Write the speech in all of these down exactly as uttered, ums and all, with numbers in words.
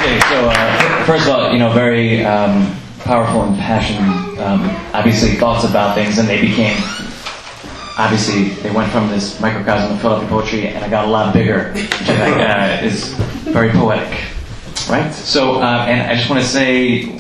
Okay, so uh, first of all, you know, very um, powerful and passionate, um, obviously, thoughts about things, and they became, obviously, they went from this microcosm of Philadelphia poetry, and it got a lot bigger, which I think uh, is very poetic, right? So, uh, and I just want to say,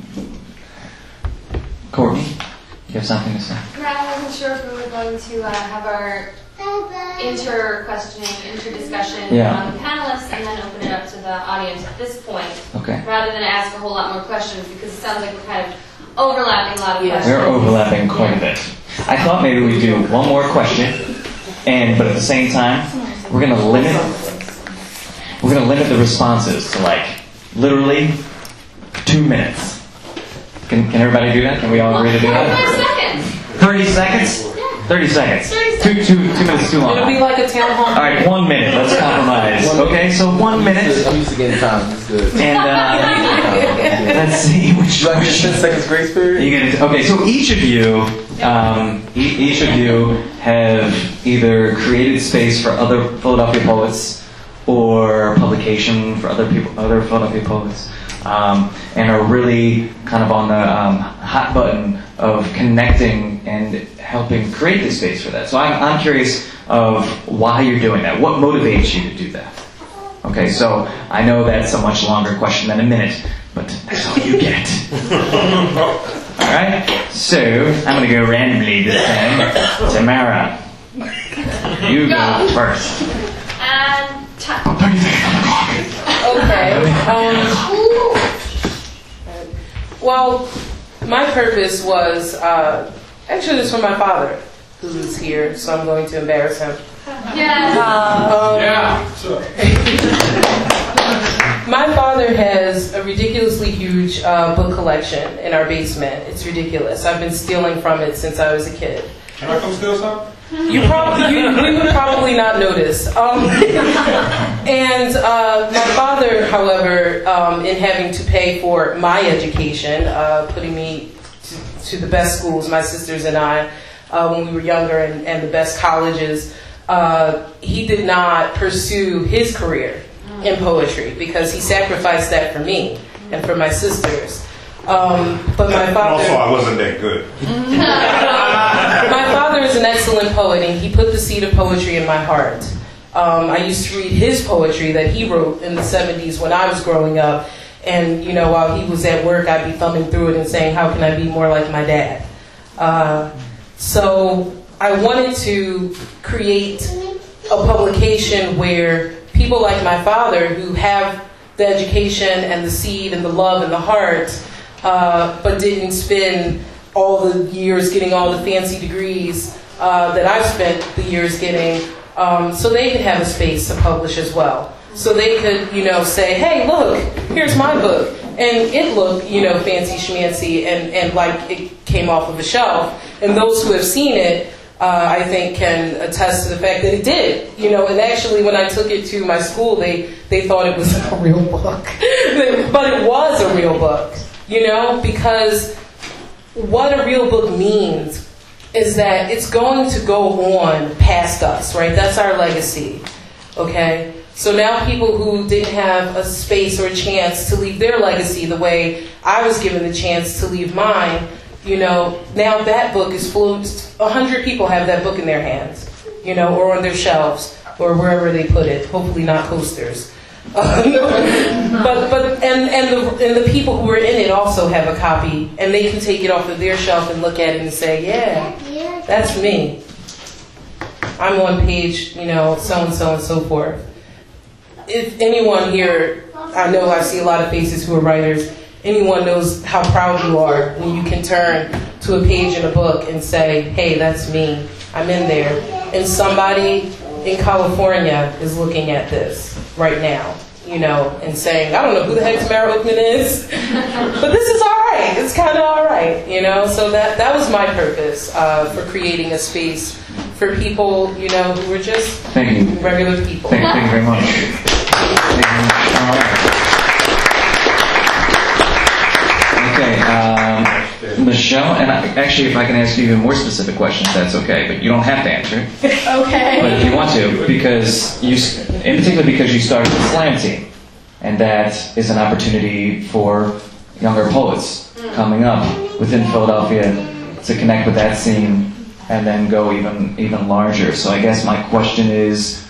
Courtney, you have something to say? Yeah, I wasn't sure if we were going to uh, have our inter-questioning, inter-discussion Yeah. on the panelists and then open it up to the audience at this point, Okay. rather than ask a whole lot more questions, because it sounds like we're kind of overlapping a lot of Yeah. questions. We're overlapping quite a bit. I thought maybe we'd do one more question, and but at the same time, we're gonna limit we're gonna limit the responses to like literally two minutes. Can can everybody do that? Can we all agree to do that? Thirty seconds. Thirty seconds. Two two two minutes too long. It'll be like a town hall. All right, one minute. Let's compromise. Okay, so one minute. I'm used to getting time. That's good. And uh, let's see which. Do I get ten seconds grace period? You get it. Okay, so each of you, um, e- each of you have either created space for other Philadelphia poets or publication for other people, other Philadelphia poets, um, and are really kind of on the um, hot button of connecting and helping create the space for that. So I'm, I'm curious of why you're doing that. What motivates you to do that? Okay, so I know that's a much longer question than a minute, but that's all you get. Alright, so I'm going to go randomly this time. Tamara, you go first. And time. thirty seconds on the clock. Okay. Um, well, my purpose was, uh, actually it was for my father, who is here, so I'm going to embarrass him. Yeah. Um, Yeah, sure. My father has a ridiculously huge uh, book collection in our basement. It's ridiculous. I've been stealing from it since I was a kid. Can I come steal some? You probably, you, you would probably not notice. Um, and uh, my father, however, um, in having to pay for my education, uh, putting me to, to the best schools, my sisters and I, uh, when we were younger, and, and the best colleges, uh, he did not pursue his career in poetry because he sacrificed that for me and for my sisters. Um, but my father... Also, I wasn't that good. My father is an excellent poet, and he put the seed of poetry in my heart. Um, I used to read his poetry that he wrote in the seventies when I was growing up, and you know, while he was at work, I'd be thumbing through it and saying, "How can I be more like my dad?" Uh, so I wanted to create a publication where people like my father, who have the education and the seed and the love and the heart, uh, but didn't spend all the years getting all the fancy degrees uh, that I've spent the years getting, um, so they could have a space to publish as well. So they could, you know, say, "Hey, look, here's my book," and it looked, you know, fancy schmancy and, and like it came off of a shelf. And those who have seen it, uh, I think, can attest to the fact that it did. You know, and actually, when I took it to my school, they they thought it was a real book, but it was a real book. You know, because what a real book means is that it's going to go on past us, right? That's our legacy, okay? So now people who didn't have a space or a chance to leave their legacy the way I was given the chance to leave mine, you know, now that book is full, a hundred people have that book in their hands, you know, or on their shelves, or wherever they put it, hopefully not posters. Uh, but but and and the and the people who are in it also have a copy, and they can take it off of their shelf and look at it and say, "Yeah, that's me. I'm on page, you know, so and so and so forth." If anyone here, I know I see a lot of faces who are writers. Anyone knows how proud you are when you can turn to a page in a book and say, "Hey, that's me. I'm in there," and somebody in California is looking at this right now, you know, and saying, "I don't know who the heck Tamara Oakman is, but this is all right. It's kind of all right," you know. So that that was my purpose uh, for creating a space for people, you know, who were just Thank you. regular people. Thank, thank you very much. Thank you very much. All right. Okay, um, Michelle, and I, actually, if I can ask you even more specific questions, that's okay, but you don't have to answer. Okay. But if you want to, because you, in particular, because you started the slam team, and that is an opportunity for younger poets coming up within Philadelphia to connect with that scene and then go even even larger. So I guess my question is,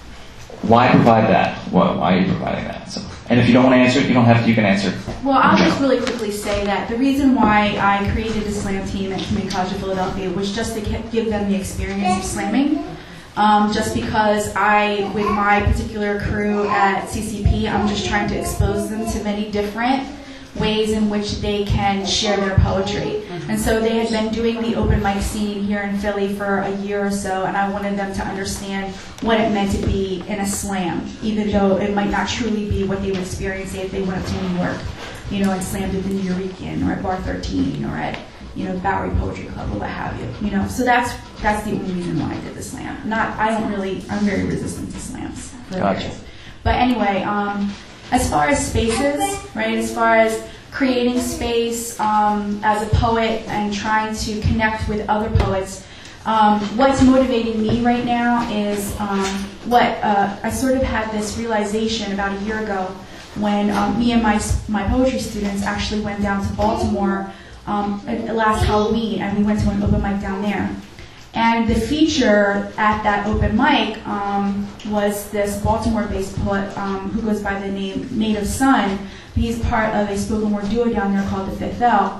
why provide that? Why, why are you providing that? So, and if you don't want to answer it, you don't have to. You can answer. Well, I'll just really quickly say that the reason why I created the slam team at Community College of Philadelphia was just to ke- give them the experience of slamming. Um, just because I, with my particular crew at C C P, I'm just trying to expose them to many different ways in which they can share their poetry. And so they had been doing the open mic scene here in Philly for a year or so, and I wanted them to understand what it meant to be in a slam, even though it might not truly be what they would experience if they went up to New York, you know, and slammed at the Nuyorican or at Bar thirteen or at, you know, Bowery Poetry Club or what have you, you know. So that's that's the only reason why I did the slam. Not, I don't really, I'm very resistant to slams. Gotcha. But anyway, um, as far as spaces, right, as far as creating space um, as a poet and trying to connect with other poets, um, what's motivating me right now is um, what uh, I sort of had this realization about a year ago when um, me and my, my poetry students actually went down to Baltimore um, last Halloween, and we went to an open mic down there. And the feature at that open mic um, was this Baltimore-based poet um, who goes by the name Native Son. He's part of a spoken word duo down there called the Fifth L.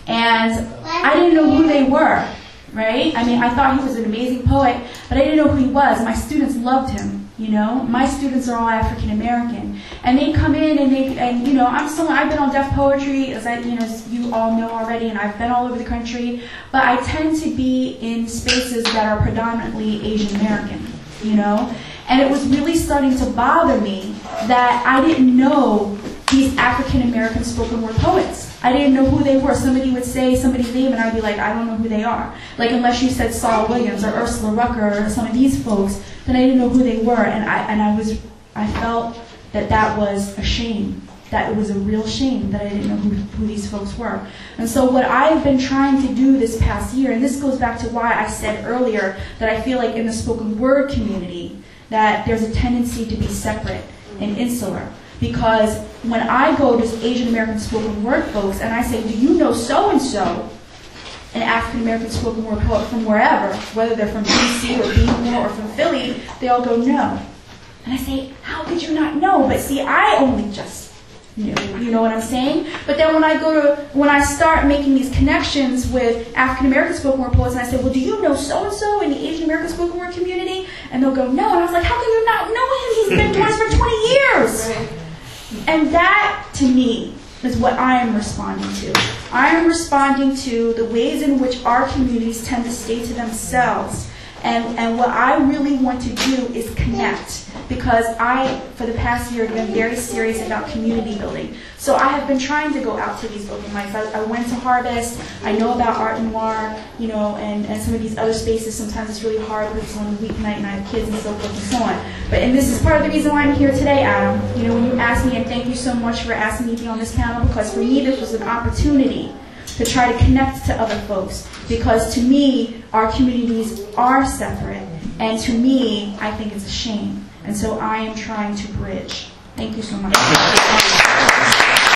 And I didn't know who they were, right? I mean, I thought he was an amazing poet, but I didn't know who he was. My students loved him, you know? My students are all African American. And they come in and they, and you know, I'm someone, I've been on Def Poetry, as I, you know, as you all know already, and I've been all over the country, but I tend to be in spaces that are predominantly Asian American, you know? And it was really starting to bother me that I didn't know these African American spoken word poets. I didn't know who they were. Somebody would say somebody's name and I'd be like, I don't know who they are. Like, unless you said Saul Williams or Ursula Rucker or some of these folks, then I didn't know who they were. And I and I was, I felt that that was a shame. That it was a real shame that I didn't know who, who these folks were. And so what I've been trying to do this past year, and this goes back to why I said earlier that I feel like in the spoken word community that there's a tendency to be separate and insular. Because when I go to Asian American spoken word folks and I say, do you know so-and-so, an African American spoken word poet from wherever, whether they're from D C or Baltimore or from Philly, they all go, no. And I say, how could you not know? But see, I only just knew, you know what I'm saying? But then when I go to, when I start making these connections with African American spoken word poets, and I say, well, do you know so-and-so in the Asian American spoken word community? And they'll go, no. And I was like, how can you not know him? He's been doing this for twenty years. Right. And that, to me, is what I am responding to. I am responding to the ways in which our communities tend to stay to themselves. And, and what I really want to do is connect, because I, for the past year, have been very serious about community building. So I have been trying to go out to these open mics. I, I went to Harvest. I know about Art Noir, you know, and, and some of these other spaces. Sometimes it's really hard because it's on a weeknight and I have kids and so forth and so on. But and this is part of the reason why I'm here today, Adam. You know, when you asked me, and thank you so much for asking me to be on this panel, because for me this was an opportunity to try to connect to other folks. Because to me, our communities are separate. And to me, I think it's a shame. And so I am trying to bridge. Thank you so much.